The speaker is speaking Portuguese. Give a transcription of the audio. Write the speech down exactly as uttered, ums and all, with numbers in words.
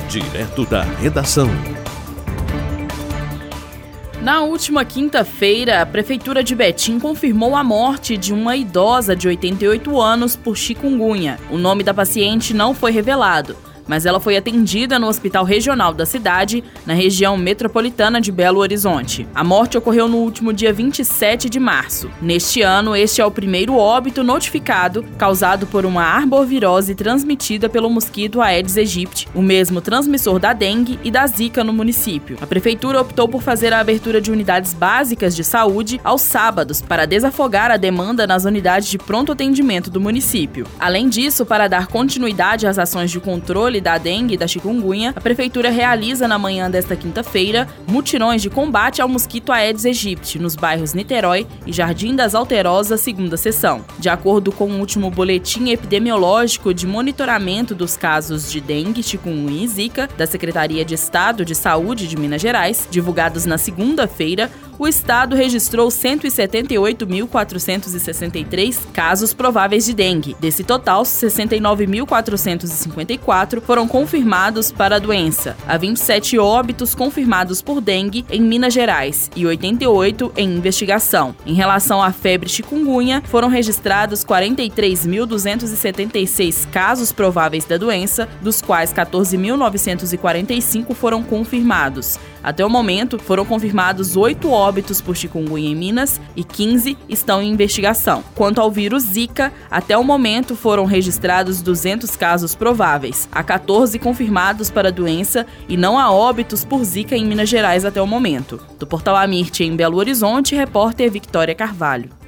Direto da redação. Na última quinta-feira, a Prefeitura de Betim confirmou a morte de uma idosa de oitenta e oito anos por chikungunya. O nome da paciente não foi revelado, mas ela foi atendida no Hospital Regional da cidade, na região metropolitana de Belo Horizonte. A morte ocorreu no último dia vinte e sete de março. Neste ano, este é o primeiro óbito notificado causado por uma arbovirose transmitida pelo mosquito Aedes aegypti, o mesmo transmissor da dengue e da zika no município. A Prefeitura optou por fazer a abertura de unidades básicas de saúde aos sábados para desafogar a demanda nas unidades de pronto atendimento do município. Além disso, para dar continuidade às ações de controle da dengue e da chikungunya, a Prefeitura realiza na manhã desta quinta-feira mutirões de combate ao mosquito Aedes aegypti nos bairros Niterói e Jardim das Alterosas, segunda sessão. De acordo com o último boletim epidemiológico de monitoramento dos casos de dengue, chikungunya e zika da Secretaria de Estado de Saúde de Minas Gerais, divulgados na segunda-feira, o estado registrou cento e setenta e oito mil quatrocentos e sessenta e três casos prováveis de dengue. Desse total, sessenta e nove mil quatrocentos e cinquenta e quatro foram confirmados para a doença. Há vinte e sete óbitos confirmados por dengue em Minas Gerais e oitenta e oito em investigação. Em relação à febre chikungunya, foram registrados quarenta e três mil duzentos e setenta e seis casos prováveis da doença, dos quais quatorze mil novecentos e quarenta e cinco foram confirmados. Até o momento, foram confirmados oito óbitos por chikungunya em Minas e quinze estão em investigação. Quanto ao vírus Zika, até o momento foram registrados duzentos casos prováveis. Há quatorze confirmados para a doença e não há óbitos por Zika em Minas Gerais até o momento. Do Portal Amirte, em Belo Horizonte, repórter Victória Carvalho.